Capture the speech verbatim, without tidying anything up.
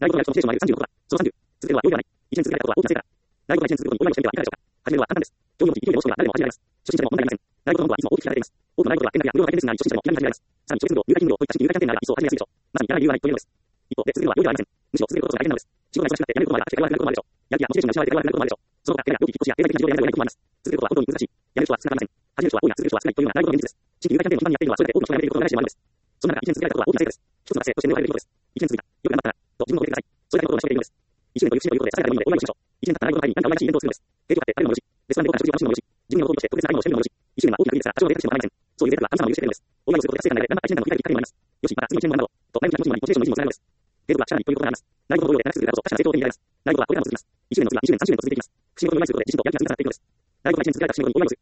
内国外のシチュエーションもあるさんじゅうろくは、そのさんじゅう、続けるは容易ではない。一年続けられたことは大きな成果だ。内国外一年続くことにお祝いをしてみてはいかがでしょうか。始めるのは簡単です。競技の時、勢いで押し込みは誰でも味わえます。初心者でも問題ありません。内国の温度はいつも大きく聞かれています。多くの内国は店内や無料体験レッスンがあり、初心者でも気軽に始められます。さらに、チョイス運動、入会金運動といった新入会キャンペーンがあれば一層始めやすいでしょう。まさにやらない理由はないというのです。一方で、続けるのは容易ではありません。むしろ続けることこそ大変なのです。仕事が忙しくなってやめることもあれば、結果が悪くなることもあるでしょう。やる気やモチベーションが失われて手が悪くなることもあるでしょう。その他、怪我や病気、引っ越しや経済的な事情でやめることもあります。続けることは本当に難しい。やめる人は少なくありません。始める人は多いが続ける人は少ないというのが内国の現実です。新規入会キャンペーンを頻繁にやっているのはそれだけ多くの人がやめていることがないしもあるのです。そんな中、一年続けられたことは大きな成果です。一つの達成として目を変えるべきことです。一年続いた。よく頑張ったな。と自分のことでください。それだけのことを成し遂げているのです。一年という節目ということで、ささやかでもいいのでお祝いしましょう。一年経った内国の会に何かお祝いしイベントをするのです。ケーキを買って食べるのもよし、レストランでご飯食事を楽しむのもよし、自分の喜びとして特別な買い物をしてみるのもよし、一年は大きな区切りですが、多少の贅沢しても構いません。そういう贅沢は神様も許してくれるのです。お祝いをすることで達成感が得られ、頑張った一年間の振り返りにもなります。よし、また次の一年も頑張ろう。と内国の気持ちにモチベーションの維持もつながるのです。継続は力にということがあります。内国の同僚で長く続けたこと、確かな成長を手に入れられます。内国はこれからも続きます。一年の次は二十年、三十年と続いていきます。節目ごとにお祝いすることで自身とやる気が積み重なっていくのです。内国が一年続けられた節目ごとにお祝いをする。